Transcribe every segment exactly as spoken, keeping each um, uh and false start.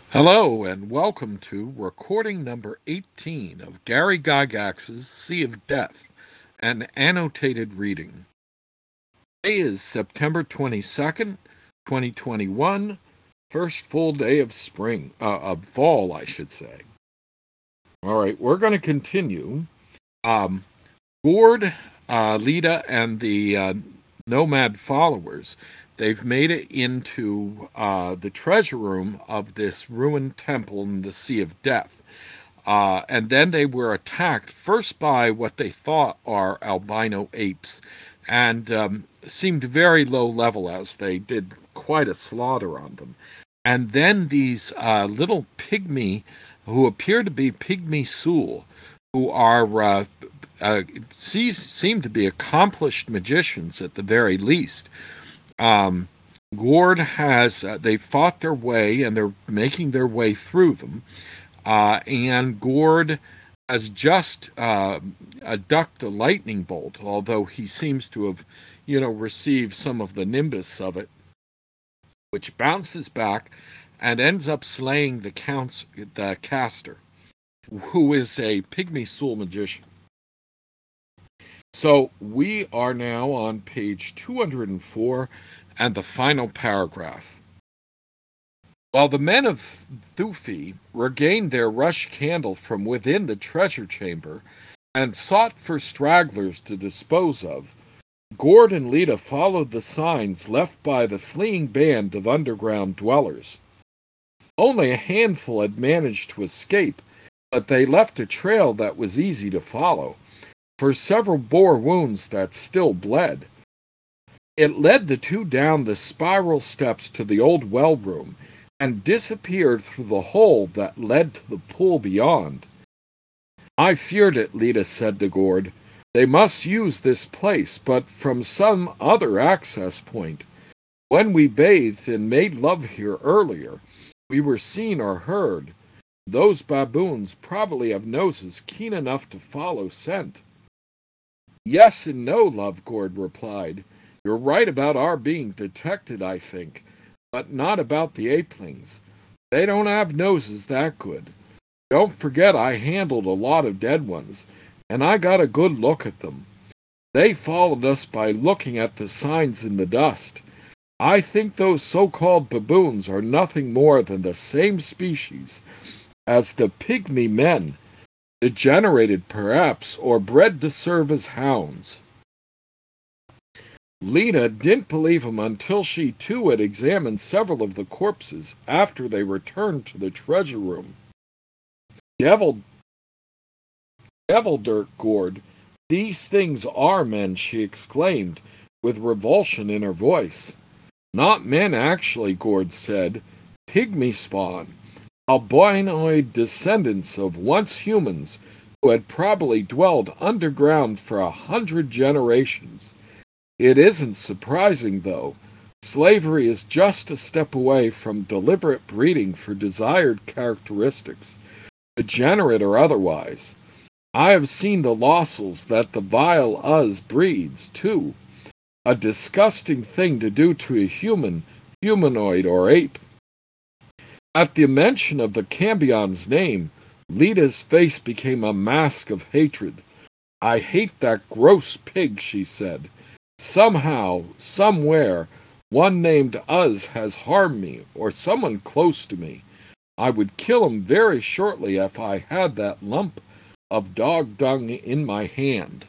Hello, and welcome to recording number eighteen of Gary Gygax's Sea of Death, an annotated reading. Today is September twenty-second, twenty twenty-one, first full day of spring, uh, of fall, I should say. All right, we're going to continue. Um, Gord, uh, Lita, and the uh, Nomad followers, they've made it into uh, the treasure room of this ruined temple in the Sea of Death. Uh, and then they were attacked first by what they thought are albino apes and um, seemed very low level as they did quite a slaughter on them. And then these uh, little pygmy, who appear to be pygmy Sul, who are uh, uh, seem to be accomplished magicians at the very least. Um, Gord has, uh, they fought their way and they're making their way through them. Uh, and Gord has just uh, ducked a lightning bolt, although he seems to have, you know, received some of the nimbus of it, which bounces back and ends up slaying the, counts, the caster, who is a pygmy Sul magician. So we are now on page two hundred four and the final paragraph. While the men of Thufi regained their rush candle from within the treasure chamber and sought for stragglers to dispose of, Gord and Lita followed the signs left by the fleeing band of underground dwellers. Only a handful had managed to escape, but they left a trail that was easy to follow, for several bore wounds that still bled. It led the two down the spiral steps to the old well room and disappeared through the hole that led to the pool beyond. I feared it, Lita said to Gord. They must use this place, but from some other access point. When we bathed and made love here earlier, we were seen or heard. Those baboons probably have noses keen enough to follow scent. Yes and no, Love, Gord replied. You're right about our being detected, I think, but not about the apelings. They don't have noses that good. Don't forget I handled a lot of dead ones, and I got a good look at them. They followed us by looking at the signs in the dust. I think those so-called baboons are nothing more than the same species as the pygmy men, degenerated perhaps, or bred to serve as hounds. Lita didn't believe him until she too had examined several of the corpses after they returned to the treasure room. Devil, devil dirt, Gord. These things are men, she exclaimed, with revulsion in her voice. Not men, actually, Gord said. Pygmy spawn. Albinoid descendants of once humans who had probably dwelled underground for a hundred generations. It isn't surprising, though. Slavery is just a step away from deliberate breeding for desired characteristics, degenerate or otherwise. I have seen the lossels that the vile Uz breeds, too. A disgusting thing to do to a human, humanoid, or ape. At the mention of the Cambion's name, Lita's face became a mask of hatred. I hate that gross pig, she said. Somehow, somewhere, one named Uz has harmed me, or someone close to me. I would kill him very shortly if I had that lump of dog dung in my hand.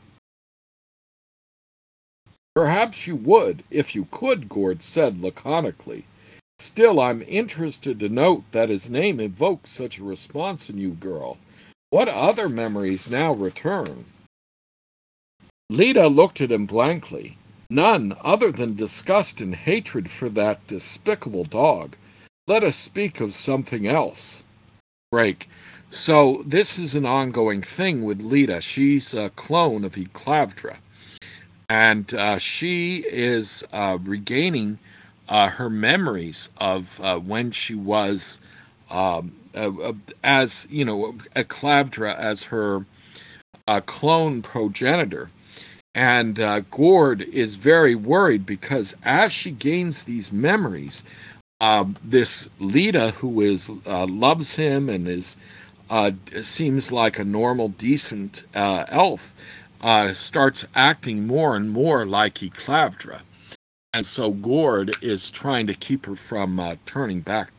Perhaps you would, if you could, Gord said laconically. Still, I'm interested to note that his name evokes such a response in you, girl. What other memories now return? Lita looked at him blankly. None other than disgust and hatred for that despicable dog. Let us speak of something else. Break. So this is an ongoing thing with Lita. She's a clone of Eclavdra. And uh, she is uh, regaining uh, her memories of uh, when she was, um, uh, as, you know, Eclavdra as her uh, clone progenitor. And uh, Gord is very worried because as she gains these memories, Um, this Lita, who is uh, loves him and is uh, seems like a normal, decent uh, elf, uh, starts acting more and more like Eclavdra. And so Gord is trying to keep her from uh, turning back.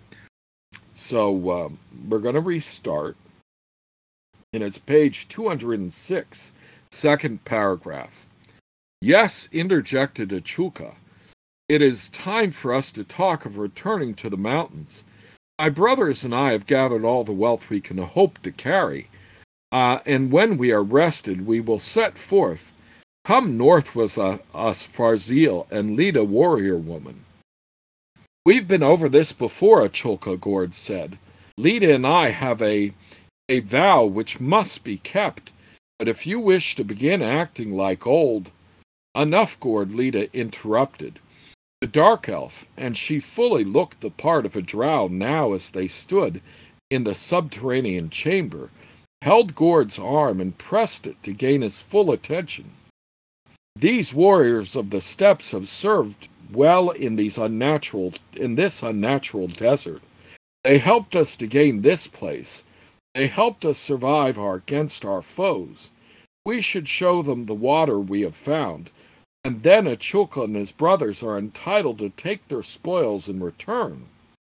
So um, we're going to restart. And it's page two hundred six, second paragraph. Yes, interjected Achulka. It is time for us to talk of returning to the mountains. My brothers and I have gathered all the wealth we can hope to carry, uh, and when we are rested, we will set forth. Come north with uh, us, Farzil and Lita, warrior woman. We've been over this before, Achulka, Gord said. Lita and I have a, a vow which must be kept, but if you wish to begin acting like old... Enough, Gord, Lita interrupted. The dark elf, and she fully looked the part of a drow now as they stood in the subterranean chamber, held Gord's arm and pressed it to gain his full attention. These warriors of the steppes have served well in these unnatural in this unnatural desert. They helped us to gain this place. They helped us survive our, against our foes. We should show them the water we have found, and then Achulka and his brothers are entitled to take their spoils in return.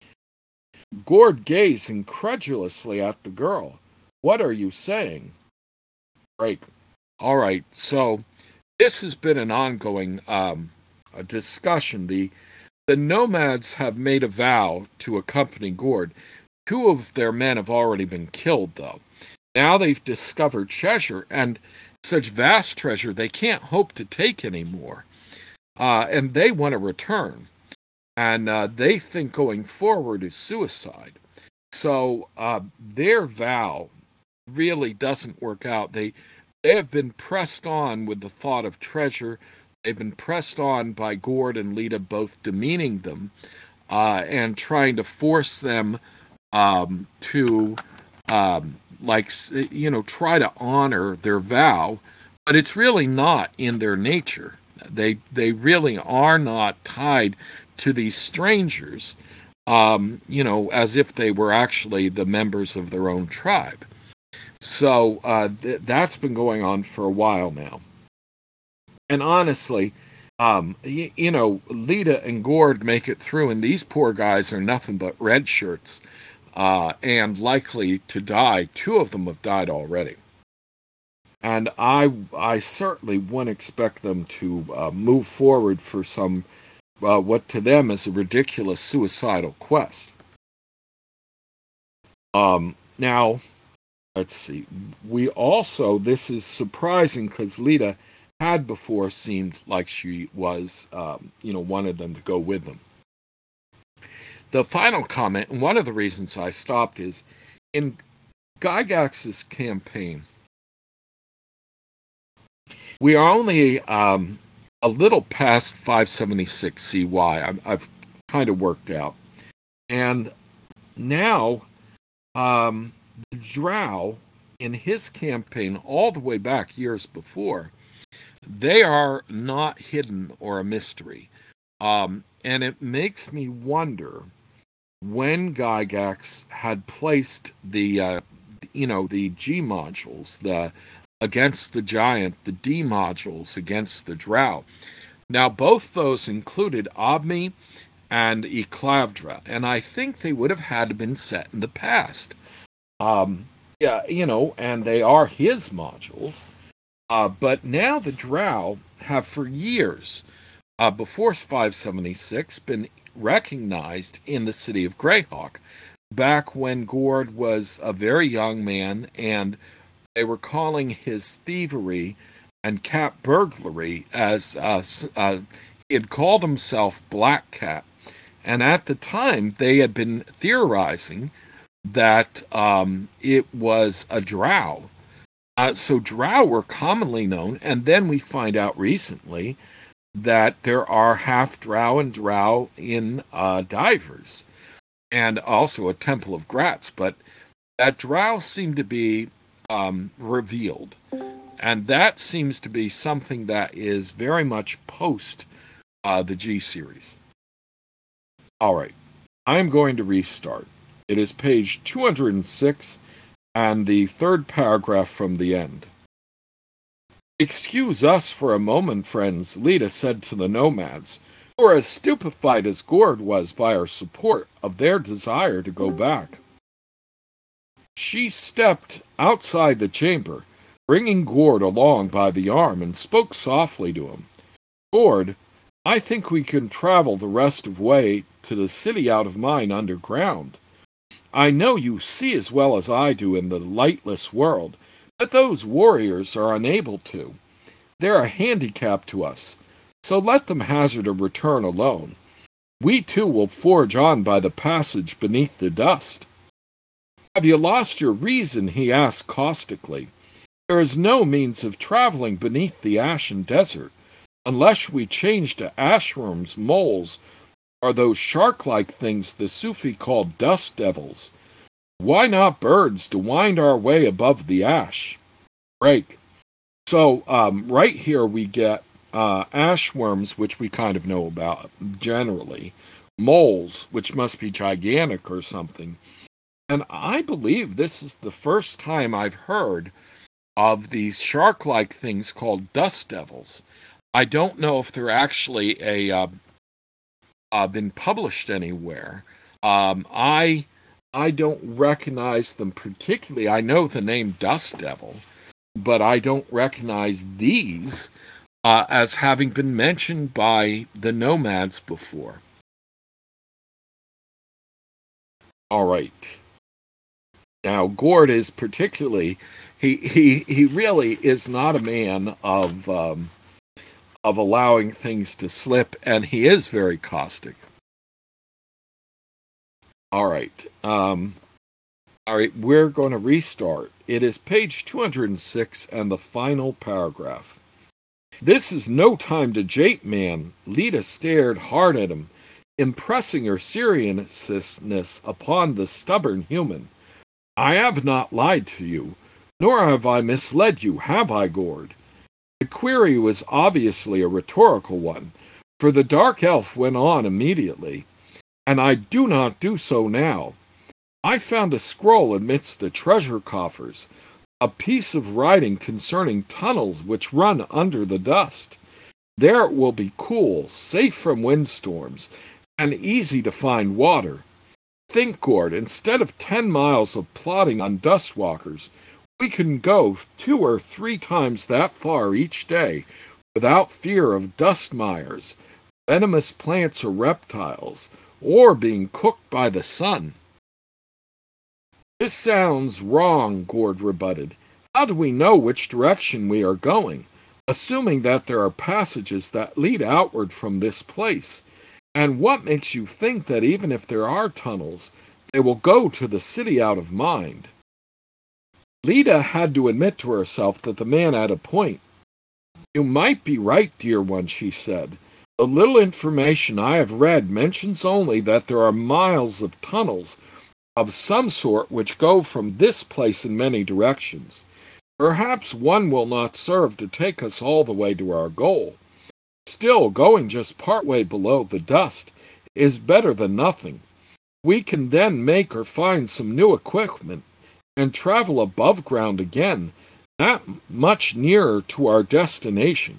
Gord gazed incredulously at the girl. What are you saying? Right. All right. So this has been an ongoing um, a discussion. The the nomads have made a vow to accompany Gord. Two of their men have already been killed, though. Now they've discovered treasure, and such vast treasure they can't hope to take anymore. Uh, and they want to return. And uh, they think going forward is suicide. So uh, their vow really doesn't work out. They, they have been pressed on with the thought of treasure. They've been pressed on by Gord and Lita both demeaning them uh, and trying to force them um, to... Um, like, you know, try to honor their vow, but it's really not in their nature. They they really are not tied to these strangers, um, you know, as if they were actually the members of their own tribe. So uh, th- that's been going on for a while now. And honestly, um, y- you know, Lita and Gord make it through, and these poor guys are nothing but red shirts. Uh, and likely to die. Two of them have died already. And I, I certainly wouldn't expect them to uh, move forward for some, uh, what to them is a ridiculous suicidal quest. Um, now, let's see. We also, this is surprising because Lita had before seemed like she was, um, you know, wanted them to go with them. The final comment, and one of the reasons I stopped, is in Gygax's campaign, we are only um, a little past five seventy-six C Y. I'm, I've kind of worked out. And now, um, the Drow, in his campaign, all the way back years before, they are not hidden or a mystery. Um, and it makes me wonder when Gygax had placed the, uh, you know, the G modules, the against the giant, the D modules against the Drow. Now, both those included Obmi and Eclavdra, and I think they would have had been set in the past. Um, yeah, you know, and they are his modules. Uh, but now the Drow have for years, uh, before five seventy-six, been recognized in the city of Greyhawk, back when Gord was a very young man, and they were calling his thievery and cat burglary as uh, uh, he had called himself Black Cat. And at the time, they had been theorizing that um, it was a drow. Uh, so drow were commonly known, and then we find out recently that there are half drow and drow in uh, divers, and also a temple of Gratz, but that drow seemed to be um, revealed, and that seems to be something that is very much post uh, the G series. All right. I am going to restart. It is page two hundred six and the third paragraph from the end. "Excuse us for a moment, friends," Lita said to the nomads, who were as stupefied as Gord was by our support of their desire to go back. She stepped outside the chamber, bringing Gord along by the arm, and spoke softly to him. "Gord, I think we can travel the rest of the way to the city out of mind underground. I know you see as well as I do in the lightless world, but those warriors are unable to. They're a handicap to us, so let them hazard a return alone. We too will forge on by the passage beneath the dust." "Have you lost your reason?" he asked caustically. "There is no means of traveling beneath the ashen desert, unless we change to ashworms, moles, or those shark-like things the Sufi call dust devils. Why not birds to wind our way above the ash?" Break. So um, right here we get uh, ashworms, which we kind of know about generally, moles, which must be gigantic or something. And I believe this is the first time I've heard of these shark-like things called dust devils. I don't know if they're actually a uh, uh, been published anywhere. Um, I I don't recognize them particularly. I know the name Dust Devil, but I don't recognize these uh, as having been mentioned by the nomads before. All right. Now, Gord is particularly, he, he, he really is not a man of, um, of allowing things to slip, and he is very caustic. All right. Um, all right, we're going to restart. It is page two hundred six and the final paragraph. "This is no time to jape, man." Lita stared hard at him, impressing her seriousness upon the stubborn human. "I have not lied to you, nor have I misled you, have I, Gord?" The query was obviously a rhetorical one, for the dark elf went on immediately. "And I do not do so now. I found a scroll amidst the treasure coffers, a piece of writing concerning tunnels which run under the dust. There it will be cool, safe from windstorms, and easy to find water. Think, Gord, instead of ten miles of plodding on dust walkers, we can go two or three times that far each day without fear of dust mires, venomous plants or reptiles, or being cooked by the sun." "This sounds wrong," Gord rebutted. "How do we know which direction we are going, assuming that there are passages that lead outward from this place? And what makes you think that even if there are tunnels, they will go to the city out of mind?" Lita had to admit to herself that the man had a point. "You might be right, dear one," she said. "The little information I have read mentions only that there are miles of tunnels of some sort which go from this place in many directions. Perhaps one will not serve to take us all the way to our goal. Still, going just part way below the dust is better than nothing. We can then make or find some new equipment and travel above ground again, not much nearer to our destination.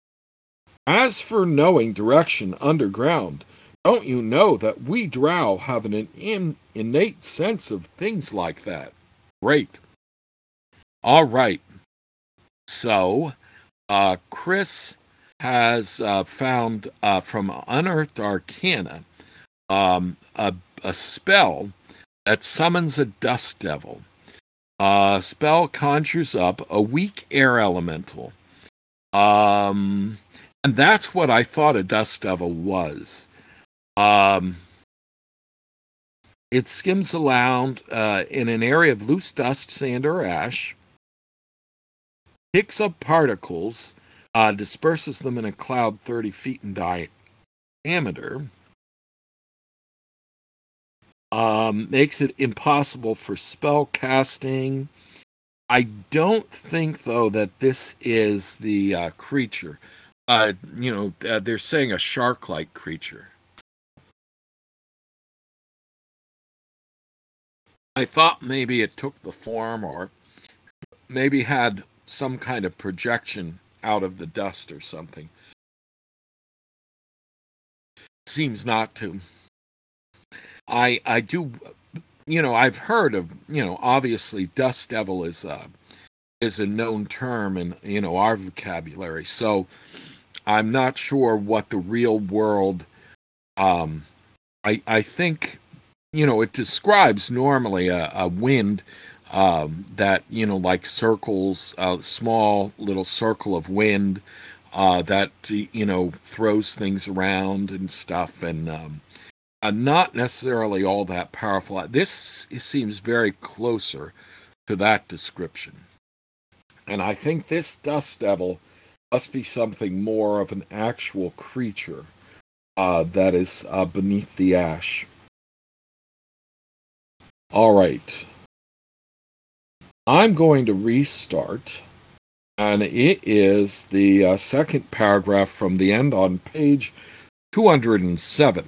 As for knowing direction underground, don't you know that we drow have an in, innate sense of things like that?" Great. All right. So, uh, Chris has uh, found uh, from Unearthed Arcana um, a, a spell that summons a dust devil. Uh, spell conjures up a weak air elemental. Um, and that's what I thought a dust devil was. Um, it skims around uh, in an area of loose dust, sand, or ash, picks up particles, uh, disperses them in a cloud thirty feet in diameter, um, makes it impossible for spell casting. I don't think, though, that this is the uh, creature. Uh, you know, uh, they're saying a shark-like creature. I thought maybe it took the form or maybe had some kind of projection out of the dust or something. Seems not to. I I do, you know, I've heard of, you know, obviously Dust Devil is a, is a known term in, you know, our vocabulary. So I'm not sure what the real world, um, I, I think, you know, it describes normally a, a wind um, that, you know, like circles, a small little circle of wind uh, that, you know, throws things around and stuff. And um, uh, not necessarily all that powerful. This seems very closer to that description. And I think this dust devil must be something more of an actual creature uh, that is uh, beneath the ash. All right. I'm going to restart, and it is the uh, second paragraph from the end on page two hundred seven.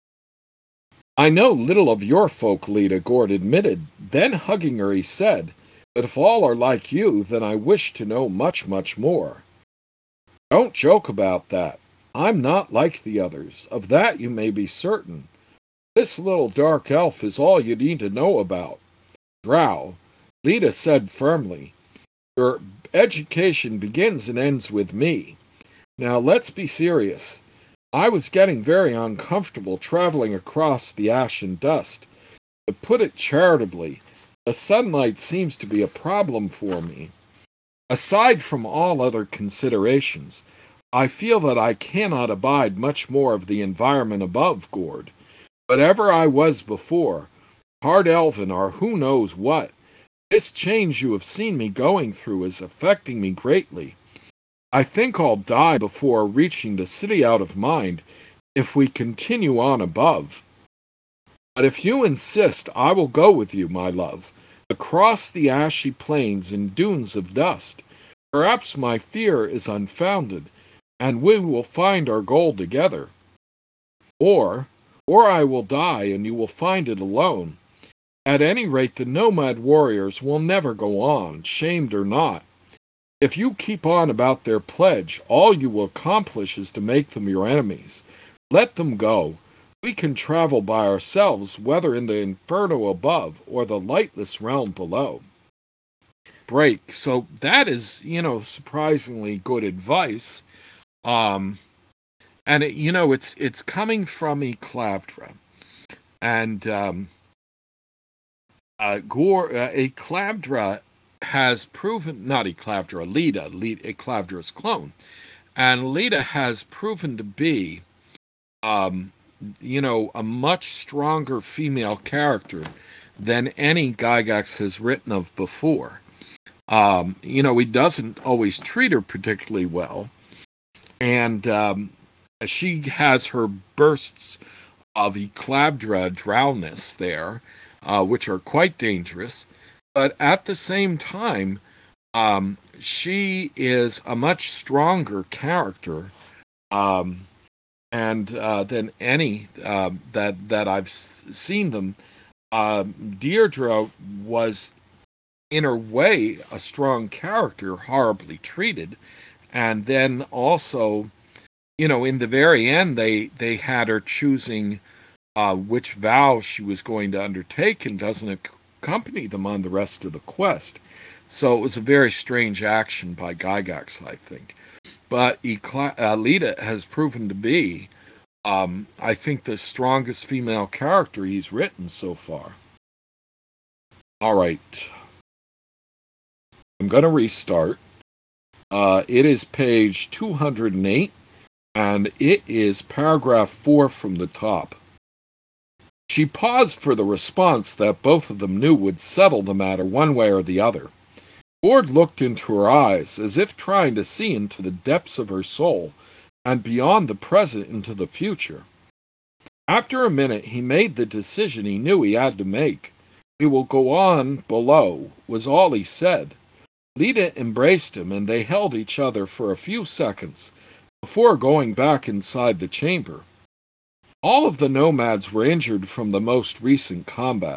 I know little of your folk, Leda, Gord admitted. Then, hugging her, he said, but if all are like you, then I wish to know much, much more. Don't joke about that. I'm not like the others. Of that you may be certain. This little dark elf is all you need to know about. Drow, Leda said firmly, your education begins and ends with me. Now let's be serious. I was getting very uncomfortable traveling across the ash and dust. To put it charitably, the sunlight seems to be a problem for me. Aside from all other considerations, I feel that I cannot abide much more of the environment above, Gord. Whatever I was before, hard elven or who knows what, this change you have seen me going through is affecting me greatly. I think I'll die before reaching the city out of mind if we continue on above. But if you insist, I will go with you, my love, across the ashy plains and dunes of dust. Perhaps my fear is unfounded, and we will find our goal together. Or, or I will die and you will find it alone. At any rate, the nomad warriors will never go on, shamed or not. If you keep on about their pledge, all you will accomplish is to make them your enemies. Let them go. We can travel by ourselves, whether in the inferno above or the lightless realm below. Break. So that is, you know, surprisingly good advice. Um, and it, you know, it's it's coming from Eclavdra, and um, uh, Gore uh, Eclavdra has proven, not Eclavdra, Leda, Leda, Eclavdra's clone, and Leda has proven to be, um, you know, a much stronger female character than any Gygax has written of before. Um, you know, he doesn't always treat her particularly well, and um, she has her bursts of Eclavdra drowness there, uh, which are quite dangerous. But at the same time, um, she is a much stronger character, um, and uh, than any uh, that that I've s- seen them. Uh, Deirdre was, in her way, a strong character, horribly treated, and then also, you know, in the very end, they they had her choosing uh, which vow she was going to undertake, and doesn't accompany them on the rest of the quest. So it was a very strange action by Gygax, I think. But Ecla- uh, Leda has proven to be, um, I think, the strongest female character he's written so far. All right. I'm going to restart. Uh, it is page two hundred eight, and it is paragraph four from the top. She paused for the response that both of them knew would settle the matter one way or the other. Gord looked into her eyes, as if trying to see into the depths of her soul, and beyond the present into the future. After a minute, he made the decision he knew he had to make. We will go on below, was all he said. Leda embraced him, and they held each other for a few seconds before going back inside the chamber. All of the nomads were injured from the most recent combat,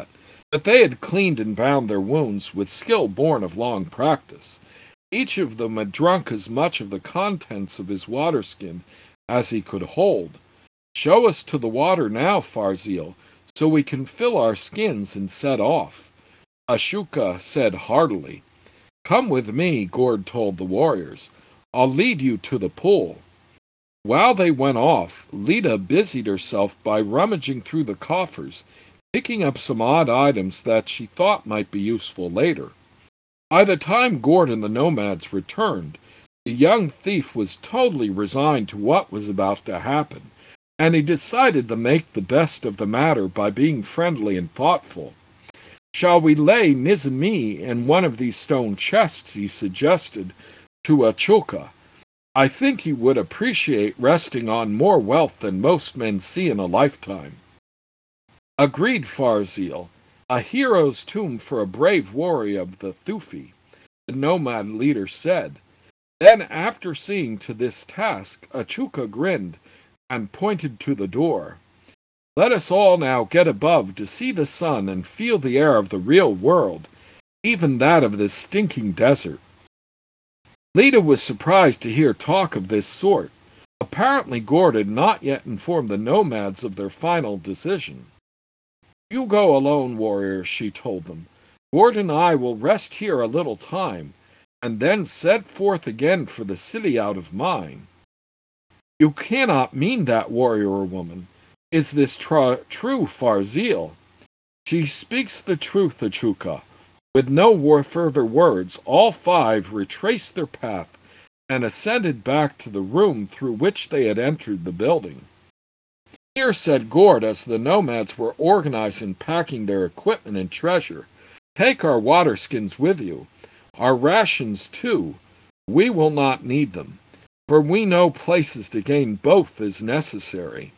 But they had cleaned and bound their wounds with skill born of long practice. Each of them had drunk as much of the contents of his water-skin as he could hold. "Show us to the water now, Fazil, so we can fill our skins and set off," Ashoka said heartily. "Come with me," Gord told the warriors. "I'll lead you to the pool." While they went off, Lita busied herself by rummaging through the coffers, picking up some odd items that she thought might be useful later. By the time Gord and the nomads returned, the young thief was totally resigned to what was about to happen, and he decided to make the best of the matter by being friendly and thoughtful. "Shall we lay Nizami in one of these stone chests?" he suggested to Ashoka. "I think he would appreciate resting on more wealth than most men see in a lifetime." "Agreed, Fazil. A hero's tomb for a brave warrior of the Thufi," the nomad leader said. Then, after seeing to this task, Ashoka grinned and pointed to the door. "Let us all now get above to see the sun and feel the air of the real world, even that of this stinking desert." Lita was surprised to hear talk of this sort. Apparently Gord had not yet informed the nomads of their final decision. "You go alone, warriors," she told them. "Gord and I will rest here a little time, and then set forth again for the city out of mind." "You cannot mean that, warrior woman. Is this tr- true, Fazil?" "She speaks the truth, Ashoka." With no more further words, all five retraced their path and ascended back to the room through which they had entered the building. "Here," said Gord as the nomads were organized and packing their equipment and treasure, "take our water skins with you. Our rations, too. We will not need them, for we know places to gain both is necessary."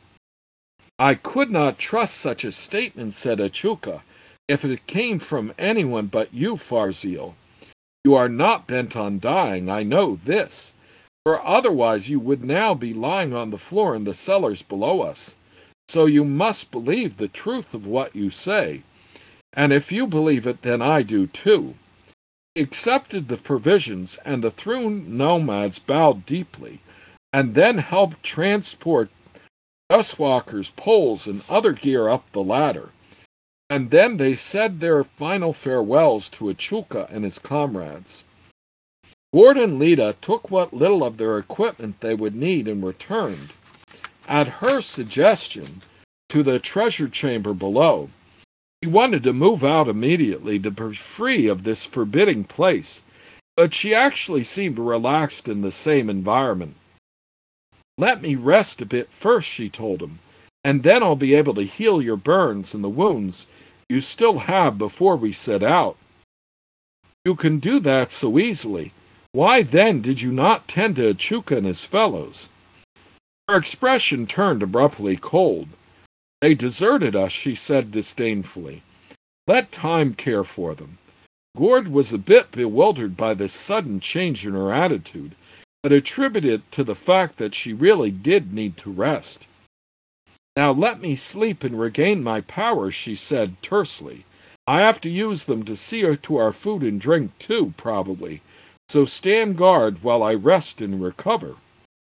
"I could not trust such a statement," said Ashoka, "if it came from anyone but you, Fazil. You are not bent on dying, I know this, for otherwise you would now be lying on the floor in the cellars below us. So you must believe the truth of what you say, and if you believe it, then I do too." He accepted the provisions, and the three nomads bowed deeply, and then helped transport dustwalkers, poles, and other gear up the ladder. And then they said their final farewells to Ashoka and his comrades. Gord and Lita took what little of their equipment they would need and returned, at her suggestion, to the treasure chamber below. He wanted to move out immediately to be free of this forbidding place, but she actually seemed relaxed in the same environment. "Let me rest a bit first," she told him, "and then I'll be able to heal your burns and the wounds you still have before we set out." "You can do that so easily. Why then did you not tend to Ashoka and his fellows?" Her expression turned abruptly cold. "They deserted us," she said disdainfully. "Let time care for them." Gord was a bit bewildered by this sudden change in her attitude, but attributed it to the fact that she really did need to rest. "Now let me sleep and regain my powers," she said tersely. "I have to use them to see to our food and drink too, probably, so stand guard while I rest and recover."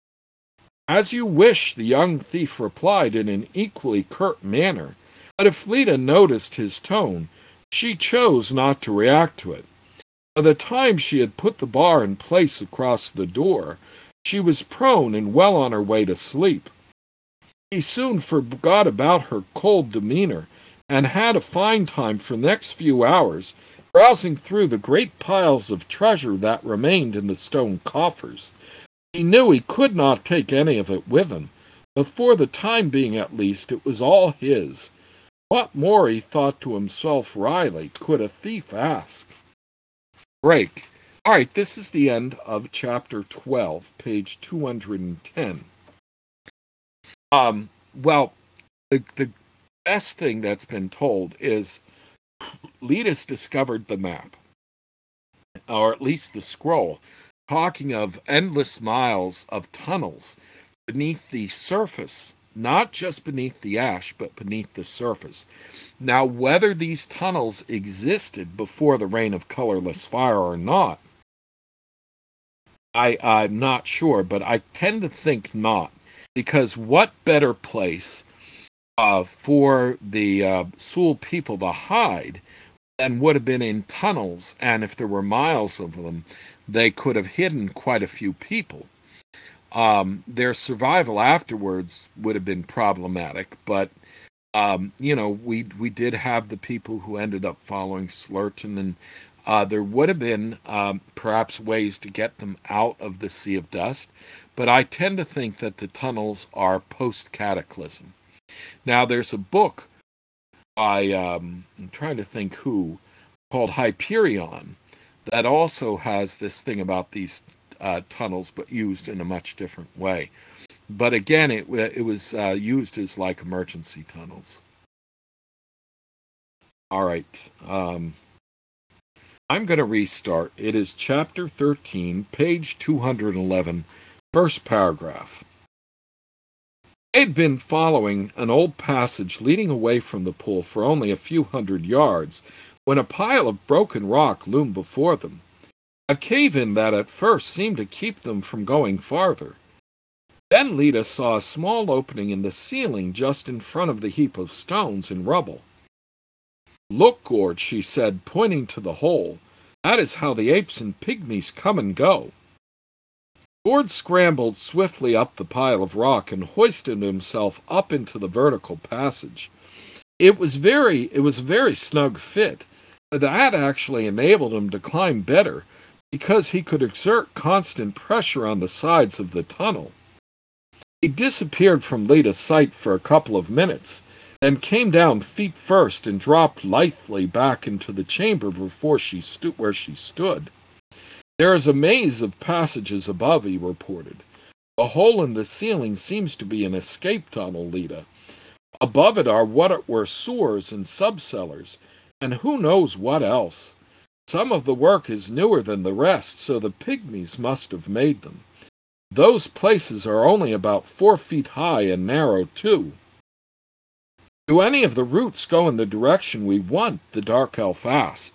"As you wish," the young thief replied in an equally curt manner, but if Lita noticed his tone, she chose not to react to it. By the time she had put the bar in place across the door, she was prone and well on her way to sleep. He soon forgot about her cold demeanor and had a fine time for the next few hours browsing through the great piles of treasure that remained in the stone coffers. He knew he could not take any of it with him, but for the time being at least it was all his. What more, he thought to himself wryly, could a thief ask? Break. All right, this is the end of chapter twelve, page two hundred ten. Um, well, the, the best thing that's been told is Lita's discovered the map, or at least the scroll, talking of endless miles of tunnels beneath the surface not just beneath the ash, but beneath the surface. Now, whether these tunnels existed before the reign of colorless fire or not, I, I'm not sure, but I tend to think not, because what better place uh, for the uh, Sul people to hide than would have been in tunnels, and if there were miles of them, they could have hidden quite a few people. Um, their survival afterwards would have been problematic, but um, you know, we we did have the people who ended up following Slurton, and uh, there would have been um, perhaps ways to get them out of the sea of dust, but I tend to think that the tunnels are post-cataclysm. Now, there's a book by, um, I'm trying to think who, called Hyperion, that also has this thing about these uh, tunnels, but used in a much different way. But again, it, it was uh, used as like emergency tunnels. All right. Um, I'm going to restart. It is chapter thirteen, page two hundred eleven, first paragraph. They'd been following an old passage leading away from the pool for only a few hundred yards when a pile of broken rock loomed before them, a cave-in that at first seemed to keep them from going farther. Then Lita saw a small opening in the ceiling just in front of the heap of stones and rubble. "Look, Gord," she said, pointing to the hole. "That is how the apes and pygmies come and go." Gord scrambled swiftly up the pile of rock and hoisted himself up into the vertical passage. It was very, it was a very snug fit. That actually enabled him to climb better because he could exert constant pressure on the sides of the tunnel. He disappeared from Lita's sight for a couple of minutes, then came down feet first and dropped lithely back into the chamber before she stu- where she stood. "There is a maze of passages above," he reported. "A hole in the ceiling seems to be an escape tunnel, Lita. Above it are what were sewers and subcellars, and who knows what else. Some of the work is newer than the rest, so the pygmies must have made them. Those places are only about four feet high and narrow, too." "Do any of the roots go in the direction we want?" the dark elf asked.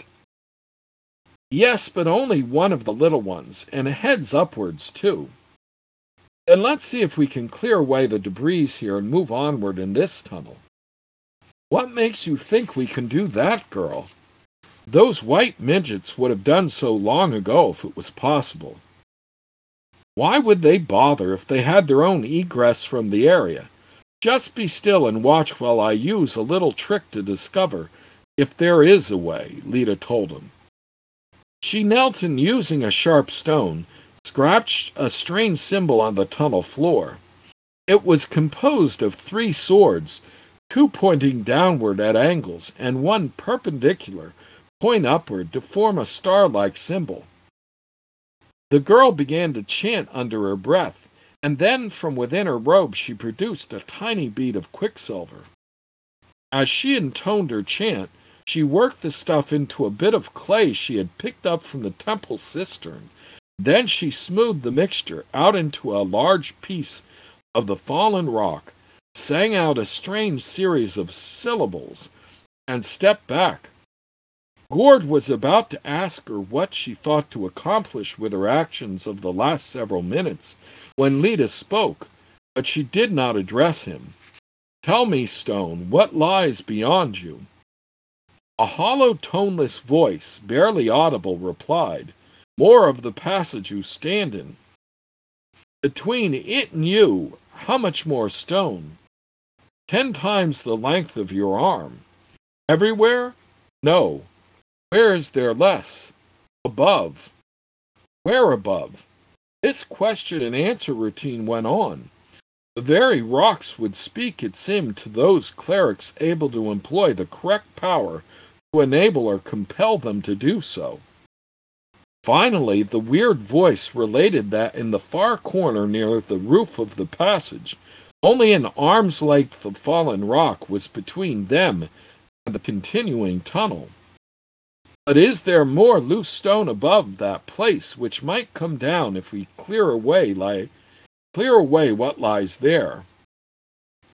"Yes, but only one of the little ones, and it heads upwards, too." "Then let's see if we can clear away the debris here and move onward in this tunnel." "What makes you think we can do that, girl? Those white midgets would have done so long ago if it was possible." "Why would they bother if they had their own egress from the area? Just be still and watch while I use a little trick to discover if there is a way," Lita told him. She knelt and, using a sharp stone, scratched a strange symbol on the tunnel floor. It was composed of three swords, two pointing downward at angles and one perpendicular, point upward to form a star-like symbol. The girl began to chant under her breath, and then from within her robe she produced a tiny bead of quicksilver. As she intoned her chant, she worked the stuff into a bit of clay she had picked up from the temple cistern. Then she smoothed the mixture out into a large piece of the fallen rock, sang out a strange series of syllables, and stepped back. Gord was about to ask her what she thought to accomplish with her actions of the last several minutes when Lita spoke, but she did not address him. "Tell me, Stone, what lies beyond you?" A hollow, toneless voice, barely audible, replied, "More of the passage you stand in." "Between it and you, how much more stone?" "Ten times the length of your arm." "Everywhere?" "No." "Where is there less?" "Above." "Where above?" This question and answer routine went on. The very rocks would speak, it seemed, to those clerics able to employ the correct power to enable or compel them to do so. Finally, the weird voice related that in the far corner near the roof of the passage, only an arm's length of fallen rock was between them and the continuing tunnel. "But is there more loose stone above that place which might come down if we clear away, lie, clear away what lies there?"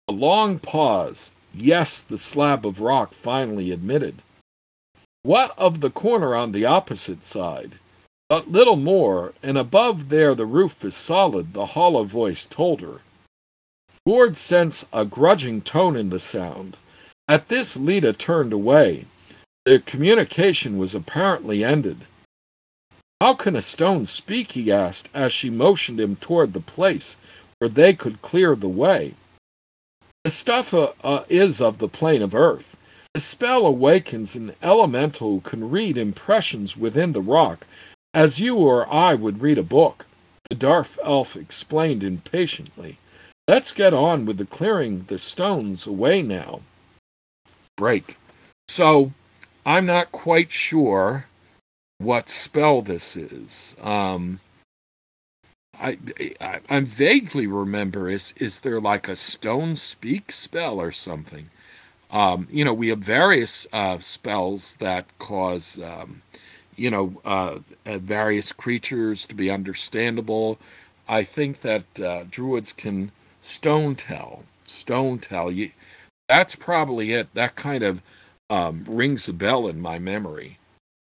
A long pause. Yes, the slab of rock finally admitted. What of the corner on the opposite side? But little more, and above there the roof is solid, the hollow voice told her. Gord sensed a grudging tone in the sound. At this, Lita turned away. The communication was apparently ended. How can a stone speak? He asked, as she motioned him toward the place where they could clear the way. The stuff uh, uh, is of the plane of earth. The spell awakens an elemental who can read impressions within the rock, as you or I would read a book, the Darth elf explained impatiently. Let's get on with the clearing the stones away now. Break. So, I'm not quite sure what spell this is. Um, I, I I vaguely remember, is is there like a stone speak spell or something? Um, you know, we have various uh, spells that cause, um, you know, uh, uh, various creatures to be understandable. I think that uh, druids can stone tell. Stone tell. You, that's probably it. That kind of um, rings a bell in my memory.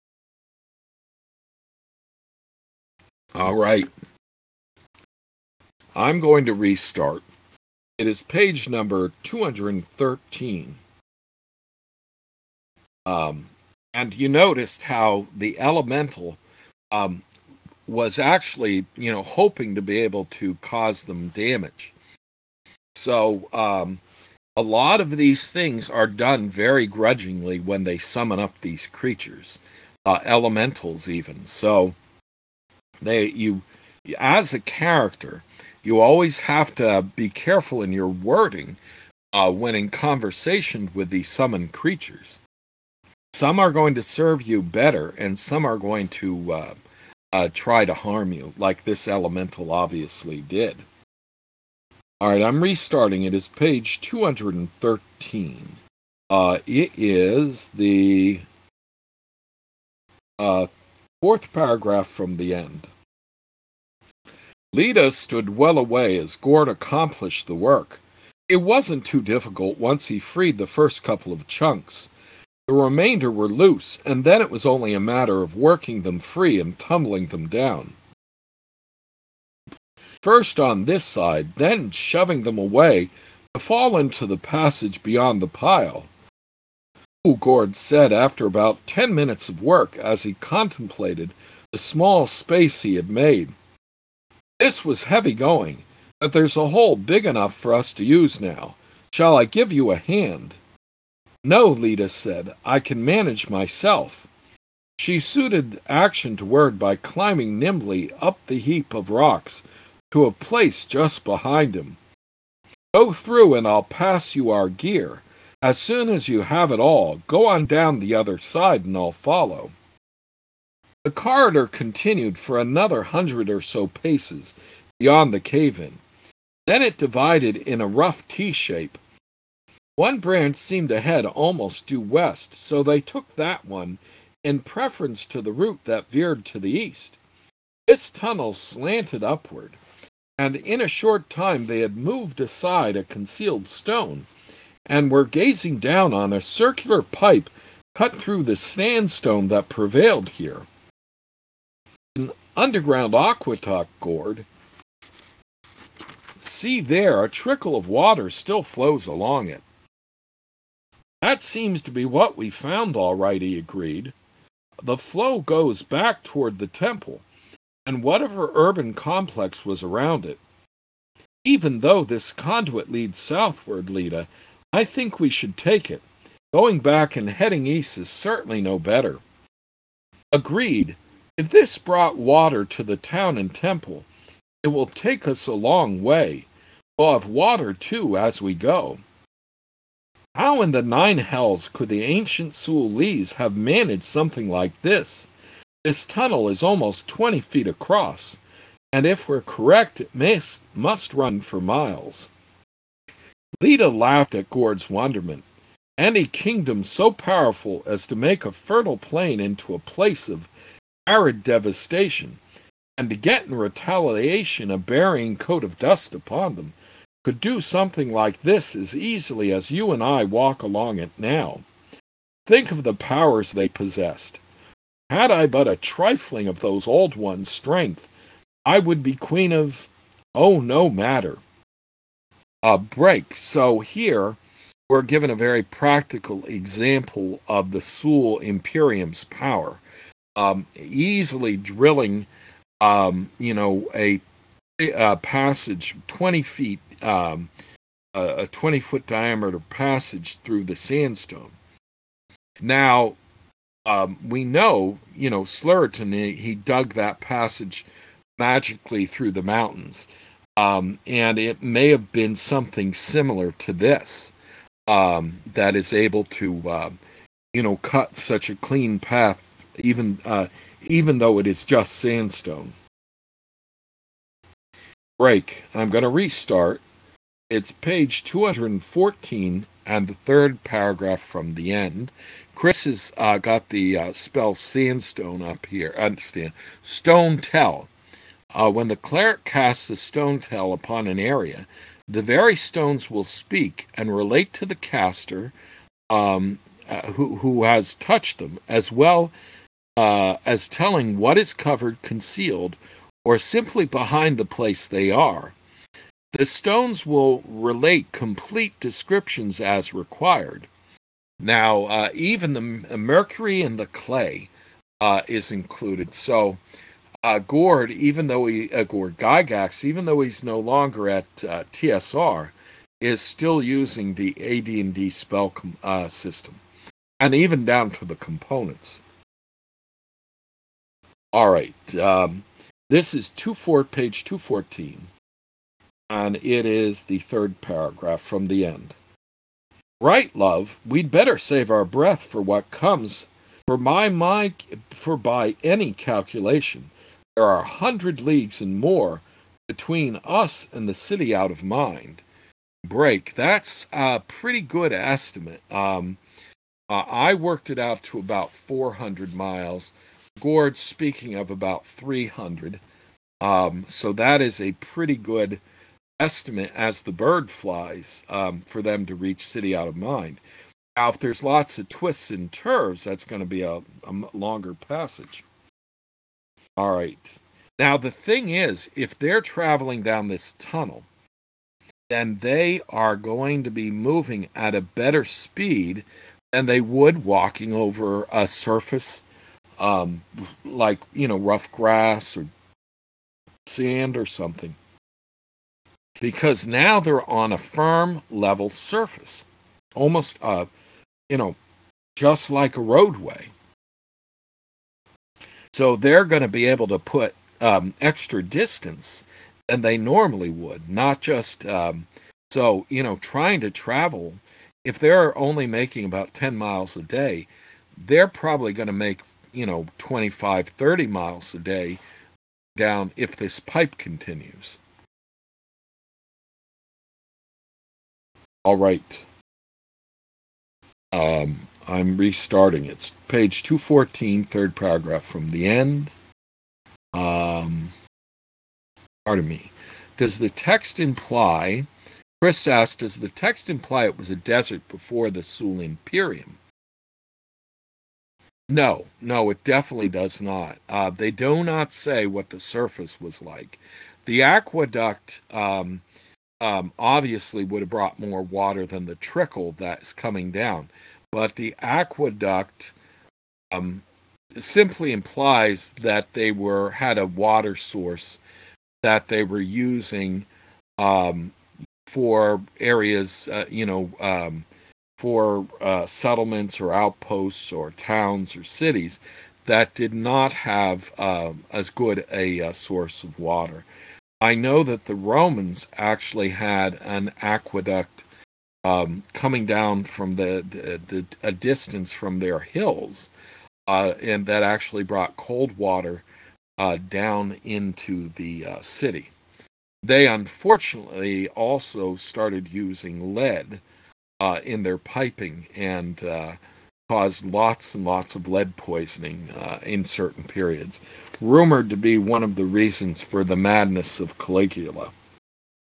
All right. I'm going to restart. It is page number two hundred thirteen. Um, and you noticed how the elemental um, was actually, you know, hoping to be able to cause them damage. So um, a lot of these things are done very grudgingly when they summon up these creatures, uh, elementals even. So they, you, as a character, you always have to be careful in your wording uh, when in conversation with these summoned creatures. Some are going to serve you better, and some are going to uh, uh, try to harm you, like this elemental obviously did. All right, I'm restarting. It is page two hundred thirteen. Uh, it is the uh, fourth paragraph from the end. Lita stood well away as Gord accomplished the work. It wasn't too difficult once he freed the first couple of chunks. The remainder were loose, and then it was only a matter of working them free and tumbling them down. First on this side, then shoving them away to fall into the passage beyond the pile. Oh, Gord said after about ten minutes of work as he contemplated the small space he had made. This was heavy going, but there's a hole big enough for us to use now. Shall I give you a hand? No, Lita said, I can manage myself. She suited action to word by climbing nimbly up the heap of rocks to a place just behind him. Go through and I'll pass you our gear. As soon as you have it all, go on down the other side and I'll follow. The corridor continued for another hundred or so paces beyond the cave-in. Then it divided in a rough T-shape. One branch seemed to head almost due west, so they took that one in preference to the route that veered to the east. This tunnel slanted upward, and in a short time they had moved aside a concealed stone, and were gazing down on a circular pipe cut through the sandstone that prevailed here. An underground aqueduct, Gord. See there, a trickle of water still flows along it. That seems to be what we found, all right, he agreed. The flow goes back toward the temple, and whatever urban complex was around it. Even though this conduit leads southward, Lita, I think we should take it. Going back and heading east is certainly no better. Agreed. If this brought water to the town and temple, it will take us a long way. We'll have water, too, as we go. How in the nine hells could the ancient Suolese have managed something like this? This tunnel is almost twenty feet across, and if we're correct, it must, must run for miles. Lita laughed at Gord's wonderment. Any kingdom so powerful as to make a fertile plain into a place of arid devastation, and to get in retaliation a burying coat of dust upon them, could do something like this as easily as you and I walk along it now. Think of the powers they possessed. Had I but a trifling of those old ones' strength, I would be queen of, oh, no matter. A break. So here we're given a very practical example of the Sul Imperium's power. Um, easily drilling, um, you know, a, a passage twenty feet, um, a twenty foot diameter passage through the sandstone. Now, um, we know, you know, Sluriton, he, he dug that passage magically through the mountains. Um, and it may have been something similar to this, um, that is able to, uh, you know, cut such a clean path, even uh, even though it is just sandstone. Break. I'm going to restart. It's page two hundred fourteen and the third paragraph from the end. Chris has uh, got the uh, spell sandstone up here. Understand? Stone tell. Uh, when the cleric casts a stone tell upon an area, the very stones will speak and relate to the caster um, uh, who, who has touched them, as well uh, as telling what is covered, concealed, or simply behind the place they are. The stones will relate complete descriptions as required. Now, uh, even the mercury and the clay uh, is included. So, uh, Gord, even though he, uh, Gord Gygax, even though he's no longer at uh, T S R, is still using the A D and D spell com- uh, system, and even down to the components. All right, um, this is two four, page two fourteen. And it is the third paragraph from the end. Right, love, we'd better save our breath for what comes. For my, my, for by any calculation, there are a hundred leagues and more between us and the city out of mind. Break, that's a pretty good estimate. Um, uh, I worked it out to about four hundred miles. Gord, speaking of, about three hundred. Um, so that is a pretty good estimate as the bird flies, um, for them to reach city out of mind. Now, if there's lots of twists and turns, that's going to be a, a longer passage. All right. Now, the thing is, if they're traveling down this tunnel, then they are going to be moving at a better speed than they would walking over a surface, um, like, you know, rough grass or sand or something. Because now they're on a firm, level surface, almost, uh, you know, just like a roadway. So they're going to be able to put um, extra distance than they normally would, not just, um, so, you know, trying to travel, if they're only making about ten miles a day, they're probably going to make, you know, twenty-five, thirty miles a day down if this pipe continues. All right. Um, I'm restarting. It's page two fourteen, third paragraph from the end. Um, pardon me. Does the text imply, Chris asked, does the text imply it was a desert before the Sul Imperium? No, no, it definitely does not. Uh, they do not say what the surface was like. The aqueduct um, um, obviously would have brought more water than the trickle that's coming down. But the aqueduct um, simply implies that they were had a water source that they were using um, for areas, uh, you know, um, for uh, settlements or outposts or towns or cities that did not have uh, as good a, a source of water. I know that the Romans actually had an aqueduct um, coming down from the, the, the a distance from their hills, uh, and that actually brought cold water uh, down into the uh, city. They unfortunately also started using lead uh, in their piping and uh, caused lots and lots of lead poisoning uh, in certain periods, rumored to be one of the reasons for the madness of Caligula.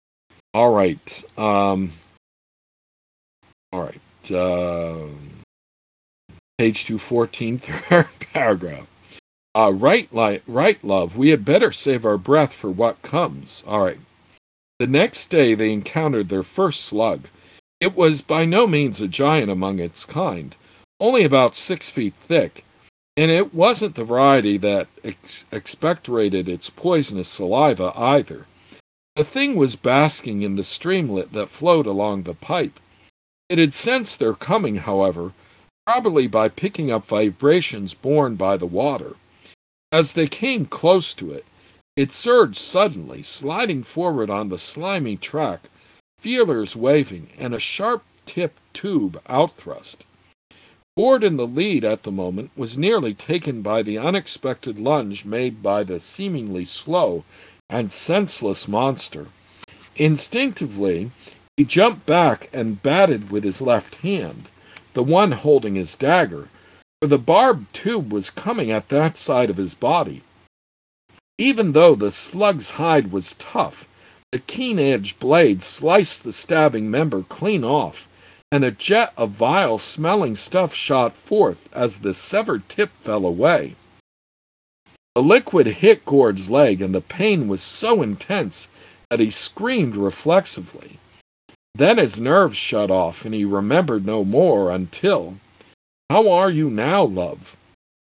All right. Um, all right. Uh, page two fourteen, third paragraph. Uh, right, li- right, love. We had better save our breath for what comes. All right. The next day they encountered their first slug. It was by no means a giant among its kind, only about six feet thick, and it wasn't the variety that ex- expectorated its poisonous saliva either. The thing was basking in the streamlet that flowed along the pipe. It had sensed their coming, however, probably by picking up vibrations borne by the water. As they came close to it, it surged suddenly, sliding forward on the slimy track, feelers waving, and a sharp-tipped tube outthrust. Gord in the lead at the moment was nearly taken by the unexpected lunge made by the seemingly slow and senseless monster. Instinctively, he jumped back and batted with his left hand, the one holding his dagger, for the barbed tube was coming at that side of his body. Even though the slug's hide was tough, the keen-edged blade sliced the stabbing member clean off, and a jet of vile-smelling stuff shot forth as the severed tip fell away. The liquid hit Gord's leg, and the pain was so intense that he screamed reflexively. Then his nerves shut off, and he remembered no more until— "How are you now, love?"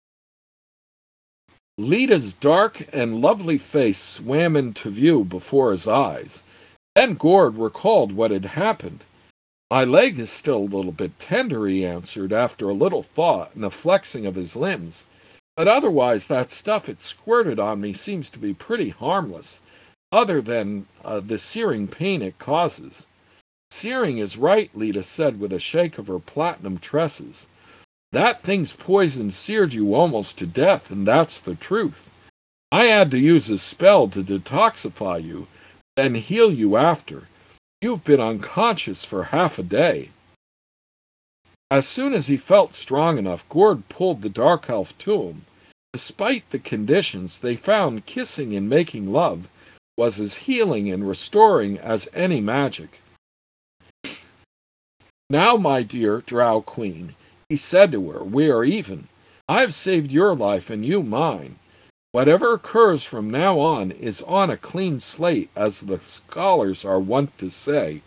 Leda's dark and lovely face swam into view before his eyes. Then Gord recalled what had happened. "My leg is still a little bit tender," he answered, after a little thought and a flexing of his limbs. "But otherwise that stuff it squirted on me seems to be pretty harmless, other than uh, the searing pain it causes." "Searing is right," Leda said with a shake of her platinum tresses. "That thing's poison seared you almost to death, and that's the truth. I had to use a spell to detoxify you, then heal you after. You've been unconscious for half a day." As soon as he felt strong enough, Gord pulled the dark elf to him. Despite the conditions, they found kissing and making love was as healing and restoring as any magic. "Now, my dear Drow Queen," he said to her, "we are even. I've saved your life and you mine. Whatever occurs from now on is on a clean slate, as the scholars are wont to say."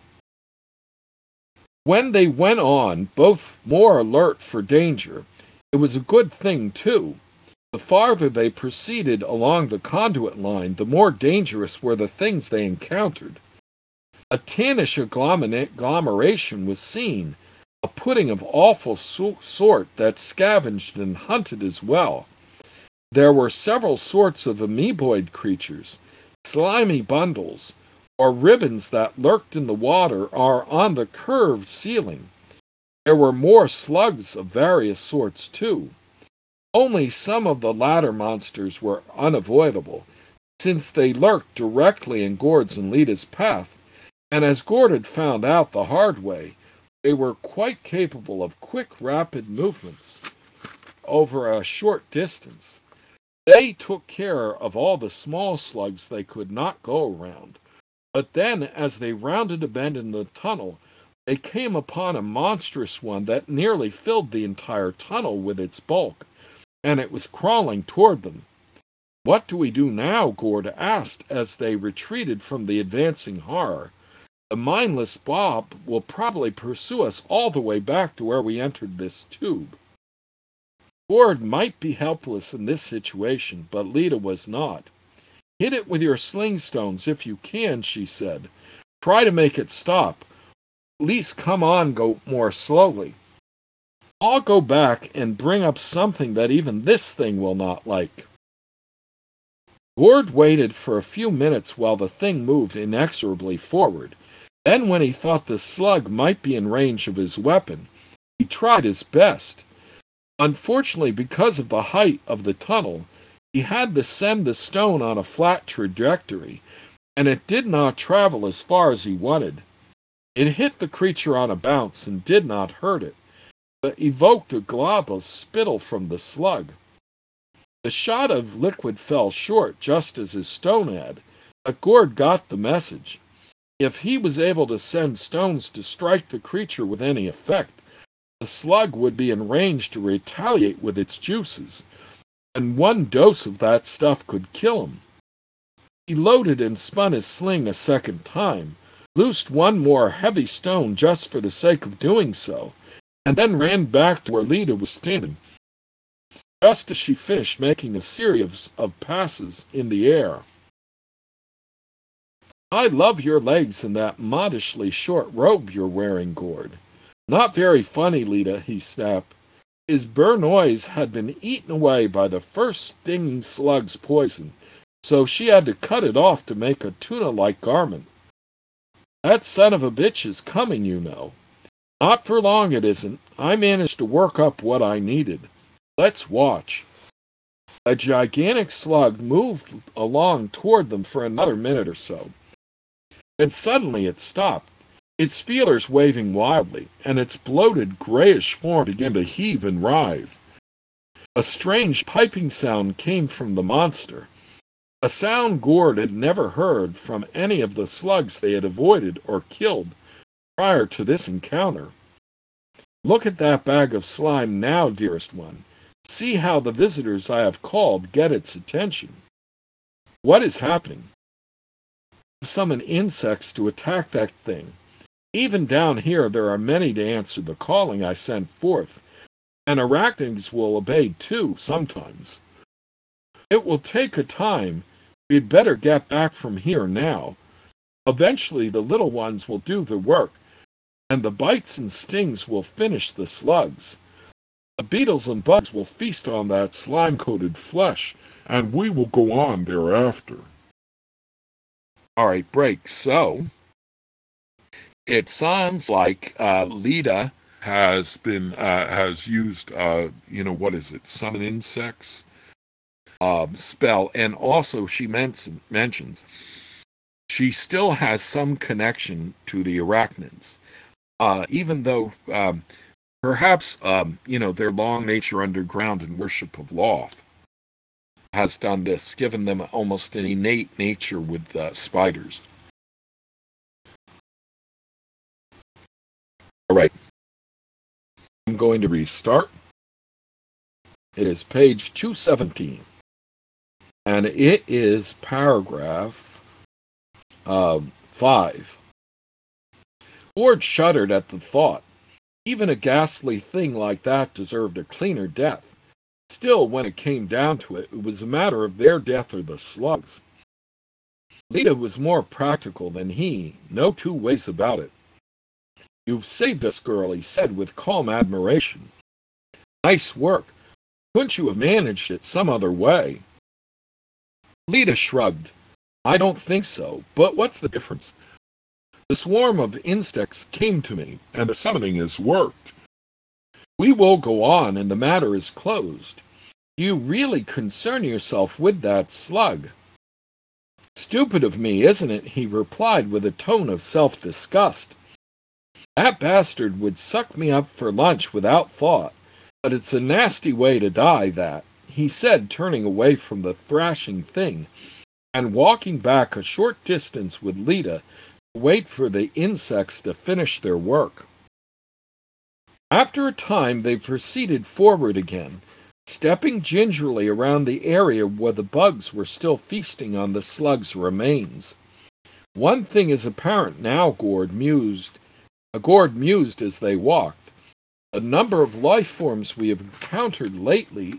When they went on, both more alert for danger, it was a good thing, too. The farther they proceeded along the conduit line, the more dangerous were the things they encountered. A tannish agglomeration was seen, a pudding of awful so- sort that scavenged and hunted as well. There were several sorts of amoeboid creatures, slimy bundles, or ribbons that lurked in the water or on the curved ceiling. There were more slugs of various sorts, too. Only some of the latter monsters were unavoidable, since they lurked directly in Gord's and Leda's path, and as Gord had found out the hard way, they were quite capable of quick, rapid movements over a short distance. They took care of all the small slugs they could not go around. But then, as they rounded a bend in the tunnel, they came upon a monstrous one that nearly filled the entire tunnel with its bulk, and it was crawling toward them. "What do we do now?" Gord asked as they retreated from the advancing horror. "The mindless Bob will probably pursue us all the way back to where we entered this tube." Gord might be helpless in this situation, but Leda was not. "Hit it with your sling stones if you can," she said. "Try to make it stop. At least come on go more slowly. I'll go back and bring up something that even this thing will not like." Gord waited for a few minutes while the thing moved inexorably forward. Then, when he thought the slug might be in range of his weapon, he tried his best. Unfortunately, because of the height of the tunnel, he had to send the stone on a flat trajectory, and it did not travel as far as he wanted. It hit the creature on a bounce and did not hurt it, but evoked a glob of spittle from the slug. The shot of liquid fell short, just as his stone had, but Gord got the message. If he was able to send stones to strike the creature with any effect, the slug would be in range to retaliate with its juices, and one dose of that stuff could kill him. He loaded and spun his sling a second time, loosed one more heavy stone just for the sake of doing so, and then ran back to where Lita was standing, just as she finished making a series of passes in the air. "I love your legs and that modishly short robe you're wearing, Gord." "Not very funny, Lita," he snapped. His Bernoise had been eaten away by the first stinging slug's poison, so she had to cut it off to make a tuna-like garment. "That son of a bitch is coming, you know." "Not for long, it isn't. I managed to work up what I needed. Let's watch." A gigantic slug moved along toward them for another minute or so. Then suddenly it stopped, its feelers waving wildly, and its bloated grayish form began to heave and writhe. A strange piping sound came from the monster, a sound Gord had never heard from any of the slugs they had avoided or killed prior to this encounter. "Look at that bag of slime now, dearest one. See how the visitors I have called get its attention. What is happening?" "Summon insects to attack that thing. Even down here there are many to answer the calling I sent forth, and arachnids will obey too, sometimes. It will take a time. We'd better get back from here now. Eventually the little ones will do the work, and the bites and stings will finish the slugs. The beetles and bugs will feast on that slime-coated flesh, and we will go on thereafter." All right, break. So, it sounds like uh, Lita has been uh, has used uh, you know, what is it, summon insects um, spell, and also she men- mentions she still has some connection to the arachnids, uh, even though um, perhaps um, you know, their long nature underground and worship of Loth has done this, given them almost an innate nature with uh, spiders. All right. I'm going to restart. It is page two seventeen. And it is paragraph um, five. Gord shuddered at the thought. Even a ghastly thing like that deserved a cleaner death. Still, when it came down to it, it was a matter of their death or the slugs. Lita was more practical than he, no two ways about it. "You've saved us, girl," he said with calm admiration. "Nice work. Couldn't you have managed it some other way?" Lita shrugged. "I don't think so, but what's the difference? The swarm of insects came to me, and the summoning has worked. We will go on, and the matter is closed. You really concern yourself with that slug." "Stupid of me, isn't it?" he replied with a tone of self-disgust. "That bastard would suck me up for lunch without thought, but it's a nasty way to die, that," he said, turning away from the thrashing thing and walking back a short distance with Lita to wait for the insects to finish their work. After a time they proceeded forward again, stepping gingerly around the area where the bugs were still feasting on the slug's remains. "One thing is apparent now," Gord mused, Gord mused as they walked. "The number of life forms we have encountered lately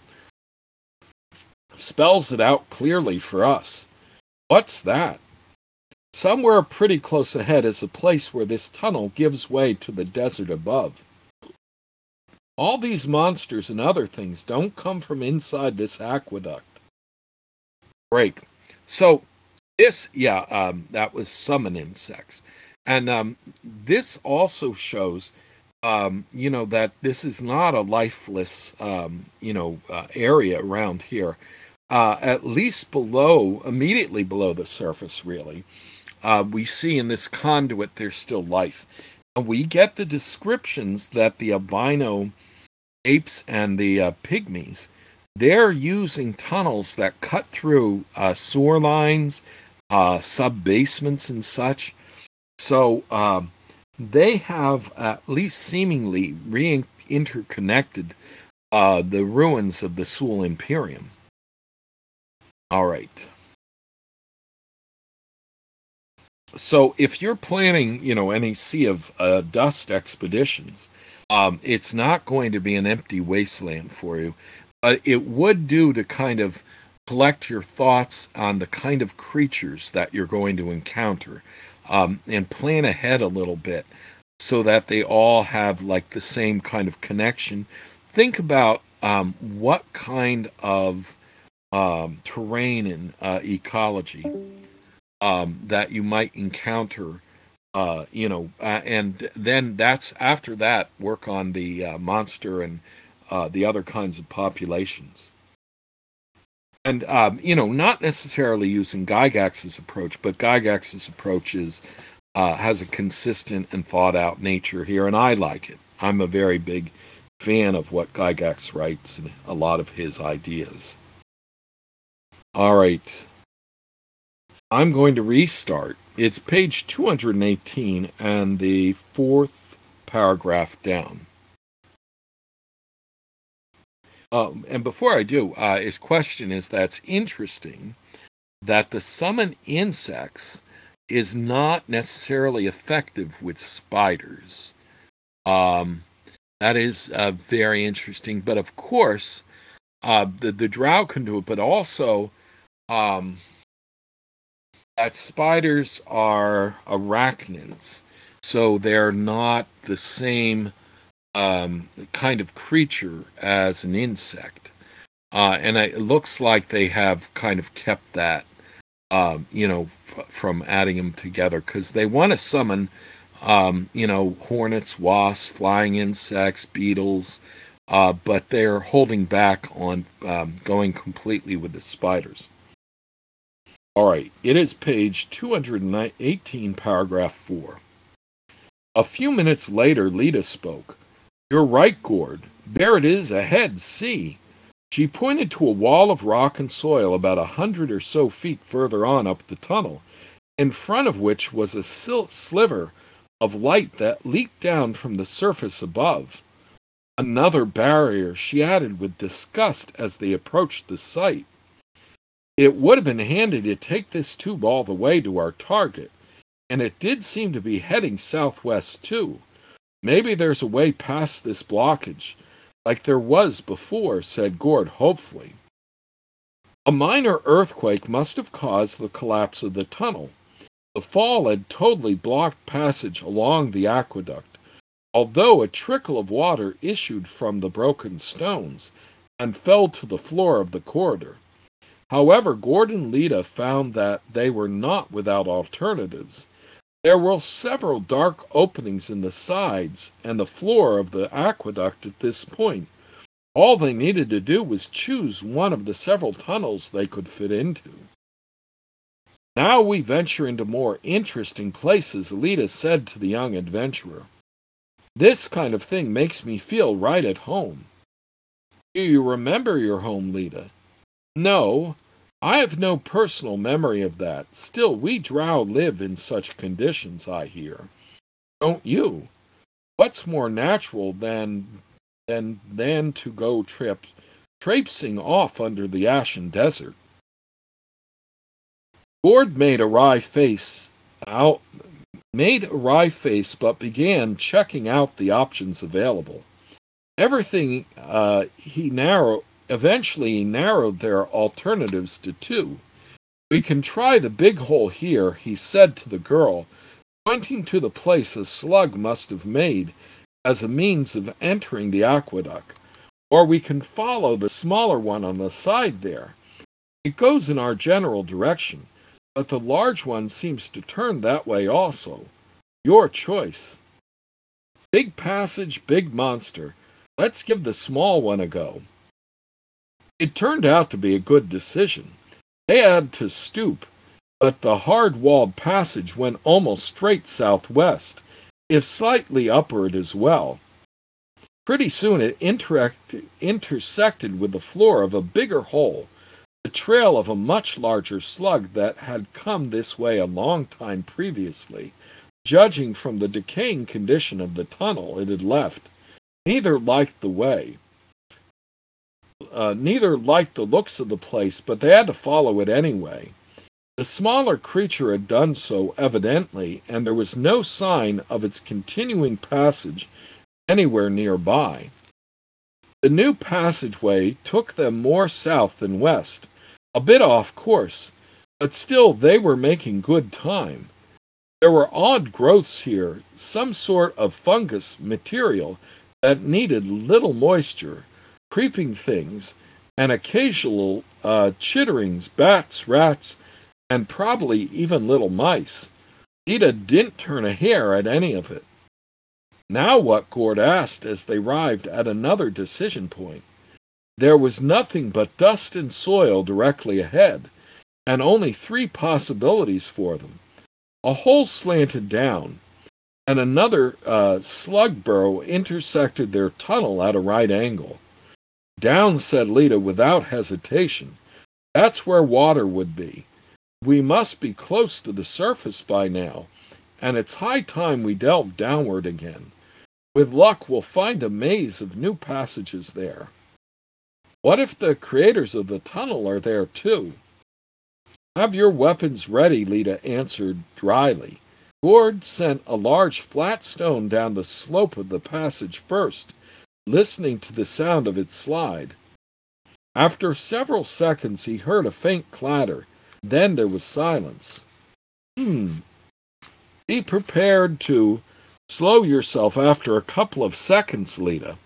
spells it out clearly for us. What's that?" "Somewhere pretty close ahead is a place where this tunnel gives way to the desert above. All these monsters and other things don't come from inside this aqueduct." Break. So, this, yeah, um, that was summon insects. And um, this also shows, um, you know, that this is not a lifeless, um, you know, uh, area around here. Uh, at least below, immediately below the surface, really, uh, we see in this conduit there's still life. And we get the descriptions that the albino apes and the uh, pygmies, they're using tunnels that cut through uh, sewer lines, uh, sub-basements and such. So um, they have at least seemingly re-interconnected uh, the ruins of the Seoul Imperium. All right. So if you're planning, you know, any Sea of uh, Dust expeditions, um, it's not going to be an empty wasteland for you, but it would do to kind of collect your thoughts on the kind of creatures that you're going to encounter, um, and plan ahead a little bit so that they all have like the same kind of connection. Think about um, what kind of um, terrain and uh, ecology um, that you might encounter, uh, you know, uh, and then that's after that work on the uh, monster and uh, the other kinds of populations. And, um, you know, not necessarily using Gygax's approach, but Gygax's approach is, uh, has a consistent and thought out nature here, and I like it. I'm a very big fan of what Gygax writes and a lot of his ideas. All right. I'm going to restart. It's page two hundred eighteen and the fourth paragraph down. Um, and before I do, uh, his question is that's interesting that the summon insects is not necessarily effective with spiders. Um, that is uh, very interesting. But of course, uh, the, the drow can do it, but also um, that spiders are arachnids. So they're not the same um, kind of creature as an insect. Uh, and it looks like they have kind of kept that, um, you know, f- from adding them together because they want to summon, um, you know, hornets, wasps, flying insects, beetles, uh, but they're holding back on um, going completely with the spiders. All right, it is page two hundred eighteen, paragraph four. A few minutes later, Lita spoke. You're right, Gord. There it is ahead, see. She pointed to a wall of rock and soil about a hundred or so feet further on up the tunnel, in front of which was a sil- sliver of light that leaked down from the surface above. Another barrier, she added with disgust as they approached the site. It would have been handy to take this tube all the way to our target, and it did seem to be heading southwest too. Maybe there's a way past this blockage, like there was before, said Gord hopefully. A minor earthquake must have caused the collapse of the tunnel. The fall had totally blocked passage along the aqueduct, although a trickle of water issued from the broken stones and fell to the floor of the corridor. However, Gord and Lita found that they were not without alternatives. There were several dark openings in the sides and the floor of the aqueduct at this point. All they needed to do was choose one of the several tunnels they could fit into. Now we venture into more interesting places, Lita said to the young adventurer. This kind of thing makes me feel right at home. Do you remember your home, Lita? No, I have no personal memory of that. Still, we drow live in such conditions, I hear. Don't you? What's more natural than than than to go trip traipsing off under the ashen desert? Gord made a wry face out made a wry face, but began checking out the options available. Everything uh, he narrowed eventually he narrowed their alternatives to two. We can try the big hole here, he said to the girl, pointing to the place a slug must have made as a means of entering the aqueduct. Or we can follow the smaller one on the side there. It goes in our general direction, but the large one seems to turn that way also. Your choice. Big passage, big monster. Let's give the small one a go. It turned out to be a good decision. They had to stoop, but the hard-walled passage went almost straight southwest, if slightly upward as well. Pretty soon it interact- intersected with the floor of a bigger hole, the trail of a much larger slug that had come this way a long time previously. Judging from the decaying condition of the tunnel it had left, neither liked the way. Uh, neither liked the looks of the place, but they had to follow it anyway. The smaller creature had done so evidently, and there was no sign of its continuing passage anywhere nearby. The new passageway took them more south than west, a bit off course, but still they were making good time. There were odd growths here, some sort of fungus material that needed little moisture, creeping things, and occasional uh, chitterings, bats, rats, and probably even little mice. Lita didn't turn a hair at any of it. Now what? Gord asked as they arrived at another decision point. There was nothing but dust and soil directly ahead, and only three possibilities for them. A hole slanted down, and another uh, slug burrow intersected their tunnel at a right angle. Down, said Lita without hesitation. That's where water would be. We must be close to the surface by now, and it's high time we delve downward again. With luck, we'll find a maze of new passages there. What if the creators of the tunnel are there too? Have your weapons ready, Lita answered dryly. Gord sent a large flat stone down the slope of the passage first, listening to the sound of its slide. After several seconds, he heard a faint clatter. Then there was silence. Hmm. Be prepared to slow yourself after a couple of seconds, Lita.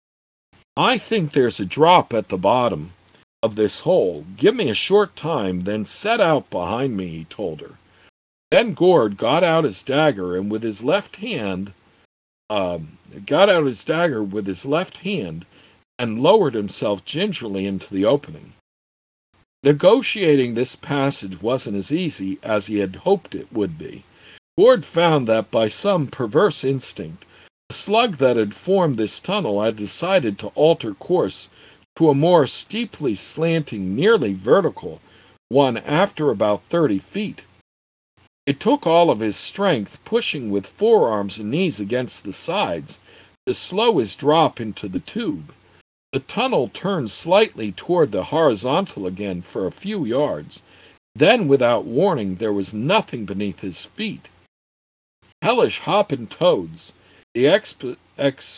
I think there's a drop at the bottom of this hole. Give me a short time, then set out behind me, he told her. Then Gord got out his dagger and with his left hand, um, got out his dagger with his left hand and lowered himself gingerly into the opening. Negotiating this passage wasn't as easy as he had hoped it would be. Gord found that by some perverse instinct, the slug that had formed this tunnel had decided to alter course to a more steeply slanting, nearly vertical one after about thirty feet. It took all of his strength, pushing with forearms and knees against the sides, to slow his drop into the tube. The tunnel turned slightly toward the horizontal again for a few yards. Then, without warning, there was nothing beneath his feet. Hellish hopping toads, the exp- ex-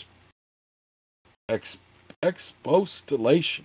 ex- expostulation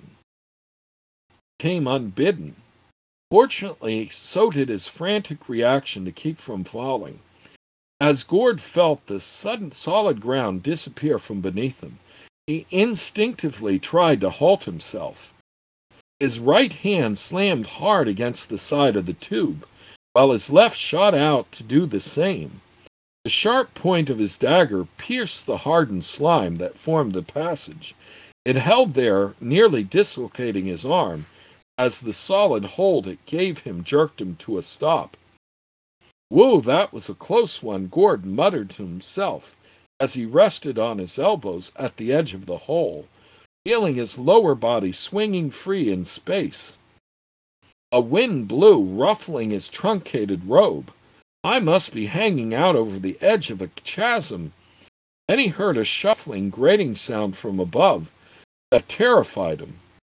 came unbidden. Fortunately, so did his frantic reaction to keep from falling. As Gord felt the sudden solid ground disappear from beneath him, he instinctively tried to halt himself. His right hand slammed hard against the side of the tube, while his left shot out to do the same. The sharp point of his dagger pierced the hardened slime that formed the passage. It held there, nearly dislocating his arm, as the solid hold it gave him jerked him to a stop. Whoa, that was a close one, Gord muttered to himself, as he rested on his elbows at the edge of the hole, feeling his lower body swinging free in space. A wind blew, ruffling his truncated robe. I must be hanging out over the edge of a chasm. Then he heard a shuffling, grating sound from above that terrified him.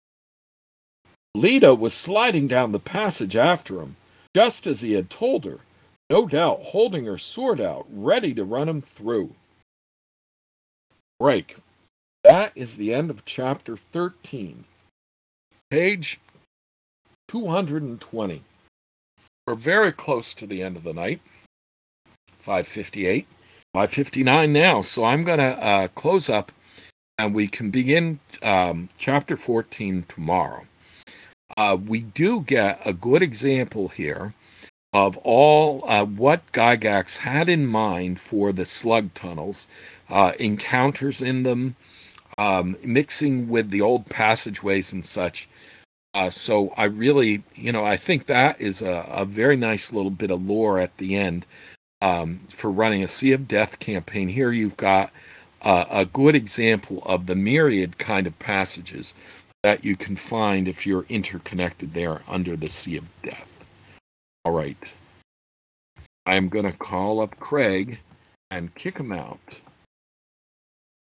Lita was sliding down the passage after him, just as he had told her, no doubt holding her sword out, ready to run him through. Break. That is the end of chapter thirteen. Page two hundred twenty. We're very close to the end of the night. five fifty-eight. five fifty-nine now, so I'm going to uh, close up and we can begin um, chapter fourteen tomorrow. Uh, we do get a good example here of all uh, what Gygax had in mind for the slug tunnels, uh, encounters in them, um, mixing with the old passageways and such. Uh, so I really, you know, I think that is a, a very nice little bit of lore at the end um, for running a Sea of Death campaign. Here you've got uh, a good example of the myriad kind of passages that you can find if you're interconnected there under the Sea of Death. All right. I'm going to call up Craig and kick him out.